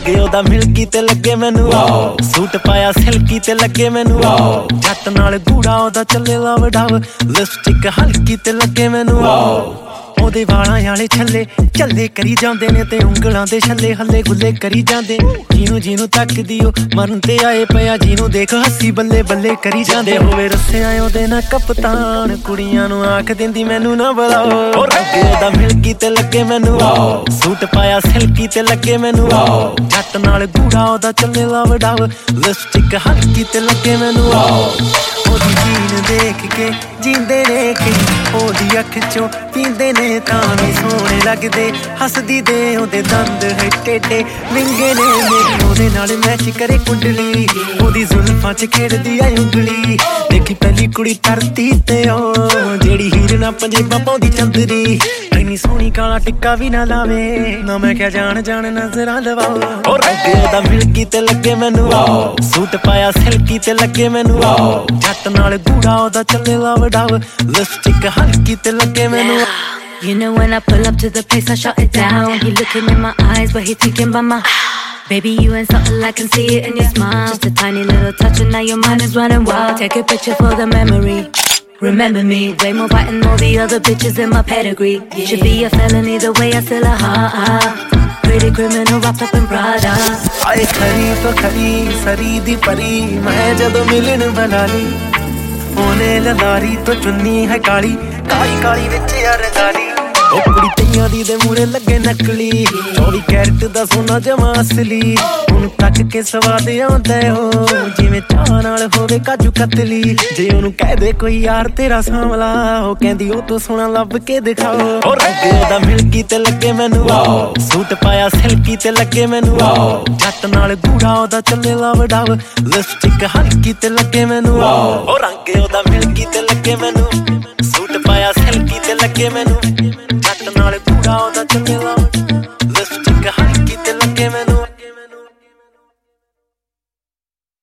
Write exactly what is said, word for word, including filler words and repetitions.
रंग ओदा मिल्की ते लगे मैनू सूट पाया सिल्की ते लगे मैनू जट नाल गूड़ा ओदा चले लव डव लिपस्टिक हल्की ते लगे मैनू ओदे वालां वाले छल्ले चले करी जांदे ने ते उंगलां दे छल्ले हल्ले गुल्ले करी जांदे जीनू जीनू तकदी ओ मरन ते आए पिया जीनू देख हसी बल्ले बल्ले करी जांदे होवे रस्से आए ओदे ना कप्तान कुड़ियां नू आख दिंदी मैनू ना बुलाओ ओ रंग ओदा मिल्की ते लगे मैनू सूट पाया सिल्की ते लगे मैनू जट नाल गूड़ा ओदा चले लव डव लिपस्टिक हल्की ते लगे मैनू ओदी जीन देख के जींदे ने कई ओदी अख चों पींदे ने तां वी सोहणे लगदे हसदी दे ओदे दंद है टेढ़े विंगे ने मेरी ओदे नाल मैच करे कुंडली ओदी जुल्फां च खेड़दी आई उंगली देखी पहली कुड़ी धरती ते ओ जेड़ी हीर ना पंजेबां पाउंदी चंदरी इन्नी सोहनी काला टिक्का भी ना लावे ना मैं क्या जान जान नजरां लवाओ ओ रंग ओदा मिल्की ते लगे मैनू सूट पाया सिल्की ते लगे मैनू जट नाल गूड़ा ओदा चले लव डव लिपस्टिक हल्की ते लगे मैनू You know when I pull up to the place, I shut it down. He looking in my eyes, but he thinking about my baby, you ain't something I can see it in your smile. Just a tiny little touch and now your mind is running wild. Take a picture for the memory. Remember me, way more white than all the other bitches in my pedigree. Should be a felony the way I still a heart. Pretty criminal wrapped up in Prada. आए खरी तो खरी सरी दी परी मैं जदों मिलन बना ली ओने लदारी तो चुन्नी है काली काली काली विच यार गाली ओ कुड़ी तैयां दी दे मूरे लगे नकली चौबी कैरेट दा सोना जमा असली हुण तक के स्वाद आउंदा हो जिवें चाह नाल होवे काजू कतली जे ओनू कह दे कोई यार तेरा सामला ओ कहंदी ओ तो सोना लभ के दिखाओ ओ रंग ओदा मिल्की ते लगे मैनू सूट पाया सिल्की ते लगे मैनू जट नाल गूड़ा ओदा चले लव डव लिपस्टिक हल्की ते लगे मैनू ओ रंग ओदा मिल्की ते लगे मैनू सूट पाया सिल्की ते लगे मैनू जट नाल गूड़ा ओदा चले लव